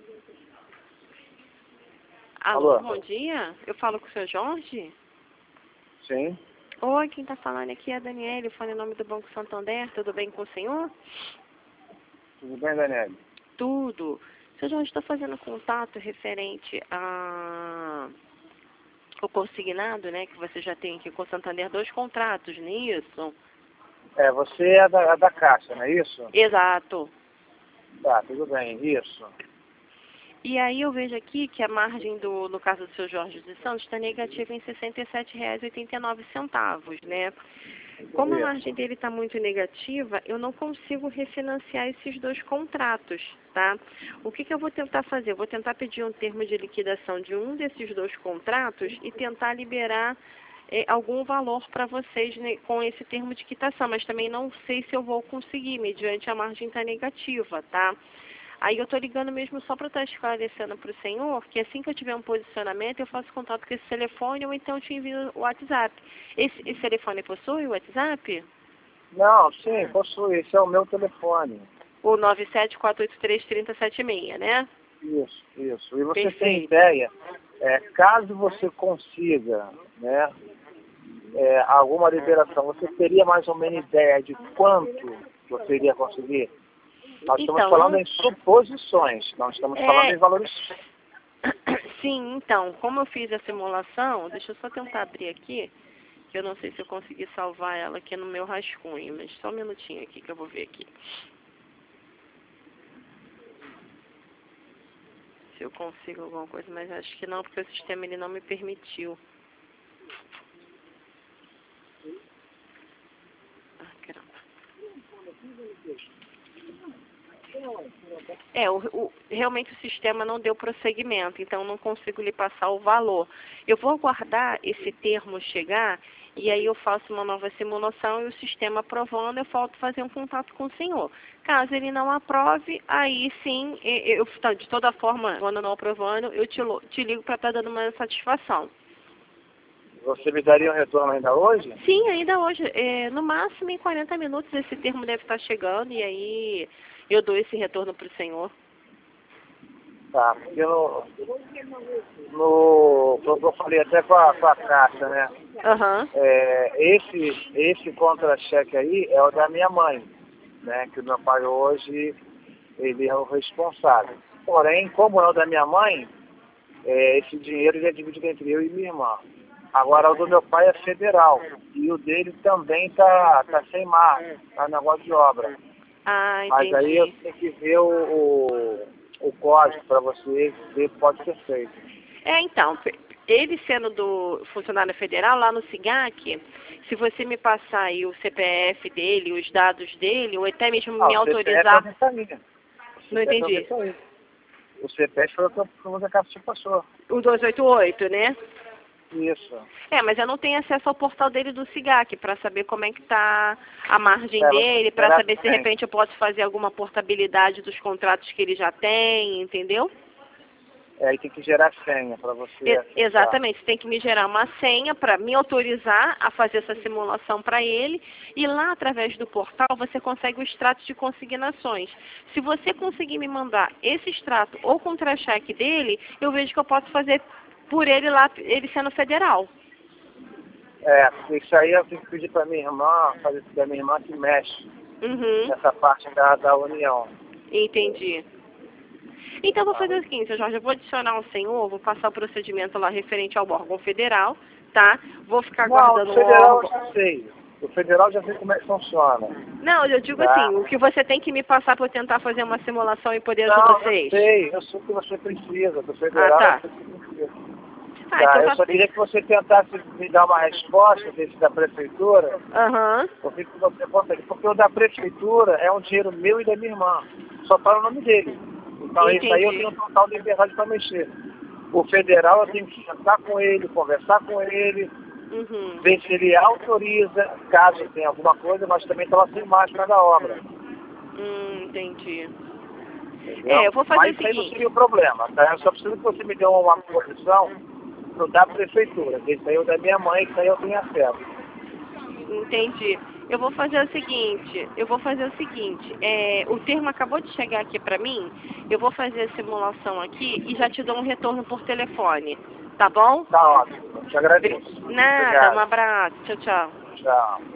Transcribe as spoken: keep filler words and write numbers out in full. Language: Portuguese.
Alô, Alô, bom dia. Eu falo com o senhor Jorge? sim. Oi, quem está falando aqui é a Daniele, falo em nome do Banco Santander. Tudo bem com o senhor? Tudo bem, Daniel? Tudo. Senhor Jorge, estou fazendo contato referente a o consignado, né, que você já tem aqui com o Santander, dois contratos, não é isso? É, você é da, é da Caixa, não é isso? Exato. Tá, tudo bem, isso. E aí eu vejo aqui que a margem, do, no caso do seu Jorge dos Santos, está negativa em sessenta e sete reais e oitenta e nove centavos, né? Como a Isso. margem dele está muito negativa, eu não consigo refinanciar esses dois contratos, tá? O que, que eu vou tentar fazer? Eu vou tentar pedir um termo de liquidação de um desses dois contratos e tentar liberar eh, algum valor para vocês, né, com esse termo de quitação, mas também não sei se eu vou conseguir, mediante a margem estar negativa, tá? Aí eu estou ligando mesmo só para estar esclarecendo para o senhor que assim que eu tiver um posicionamento, eu faço contato com esse telefone ou então eu te envio o WhatsApp. Esse, esse telefone possui o WhatsApp? Não, sim, possui. Esse é o meu telefone. O nove sete quatro oito três, três zero sete seis, né? Isso, isso. E você tem Perfeito. ideia, é, caso você consiga, né, é, alguma liberação, você teria mais ou menos ideia de quanto você iria conseguir? Nós estamos Então, falando não- em suposições, não estamos É. falando em valores. Sim, então, como eu fiz a simulação, deixa eu só tentar abrir aqui, que eu não sei se eu consegui salvar ela aqui no meu rascunho, mas só um minutinho aqui que eu vou ver aqui. Se eu consigo alguma coisa, mas acho que não, porque o sistema ele não me permitiu. Ah, caramba. É, o, o, realmente o sistema não deu prosseguimento, então não consigo lhe passar o valor. Eu vou aguardar esse termo chegar e aí eu faço uma nova simulação e o sistema aprovando, eu volto fazer um contato com o senhor. Caso ele não aprove, aí sim, eu, eu de toda forma, quando não aprovando, eu te, te ligo para estar dando uma satisfação. Você me daria um retorno ainda hoje? Sim, ainda hoje. É, no máximo em quarenta minutos esse termo deve estar chegando e aí eu dou esse retorno para o senhor. Tá, porque no, no, como eu falei até com a, com a Caixa, né? Aham. É, esse, esse contra-cheque aí é o da minha mãe, né? Que o meu pai hoje, ele é o responsável. Porém, como é o da minha mãe, é, esse dinheiro ele é dividido entre eu e minha irmã. Agora, o do meu pai é federal. E o dele também tá, tá sem mar, tá negócio de obra. Ah, Mas aí eu entendi. tenho que ver o, o, o código para você ver se pode ser feito. É, então, pe- ele sendo do funcionário federal, lá no SIGAC, se você me passar aí o C P F dele, os dados dele, ou até mesmo Ah, me o C P F é autorizar... o dessa linha. Não entendi. O C P F foi o que a Caixa te passou. O duzentos e oitenta e oito, né? Isso. É, mas eu não tenho acesso ao portal dele do SIGAC para saber como é que tá a margem É, dele, para será saber que se de tem? repente eu posso fazer alguma portabilidade dos contratos que ele já tem, entendeu? É, aí tem que gerar senha para você E- acessar. exatamente, você tem que me gerar uma senha para me autorizar a fazer essa simulação para ele e lá através do portal você consegue o extrato de consignações. Se você conseguir me mandar esse extrato ou contra-cheque dele, eu vejo que eu posso fazer por ele lá, ele sendo federal. É, isso aí eu tenho que pedir para minha irmã, fazer isso da minha irmã que mexe Uhum, nessa parte da, da união. entendi. Então, eu vou fazer o seguinte, seu Jorge, eu vou adicionar o senhor, vou passar o procedimento lá referente ao órgão federal, tá? Vou ficar Não, aguardando o o federal eu órgão. já sei. O federal já sei como é que funciona. Não, eu digo Tá? assim, o que você tem que me passar para eu tentar fazer uma simulação e poder ajudar Não, eu vocês. sei, eu sei o que você precisa. Do Ah, federal tá. eu sei o que você precisa. Ah, Tá, então eu tá só bem. queria que você tentasse me dar uma resposta desse da prefeitura, Aham, o que que você consegue, porque o da prefeitura é um dinheiro meu e da minha irmã, só está no nome dele. Então isso aí eu entendi. tenho total liberdade para mexer. O federal eu tenho que sentar com ele, conversar com ele, Uhum. ver se ele autoriza, caso tenha alguma coisa, mas também está lá sem máquina da obra. Hum, entendi. Entendeu? É, eu vou fazer Mas o isso aí não seguinte. seria o problema, tá? Eu só preciso que você me dê uma posição no da prefeitura, que isso aí é o da minha mãe, que isso aí eu tenho acesso. Entendi. Eu vou fazer o seguinte, eu vou fazer o seguinte, é, o termo acabou de chegar aqui para mim, eu vou fazer a simulação aqui e já te dou um retorno por telefone, tá bom? Tá ótimo. Te agradeço. Nada, Obrigado. um abraço, tchau, tchau. Tchau.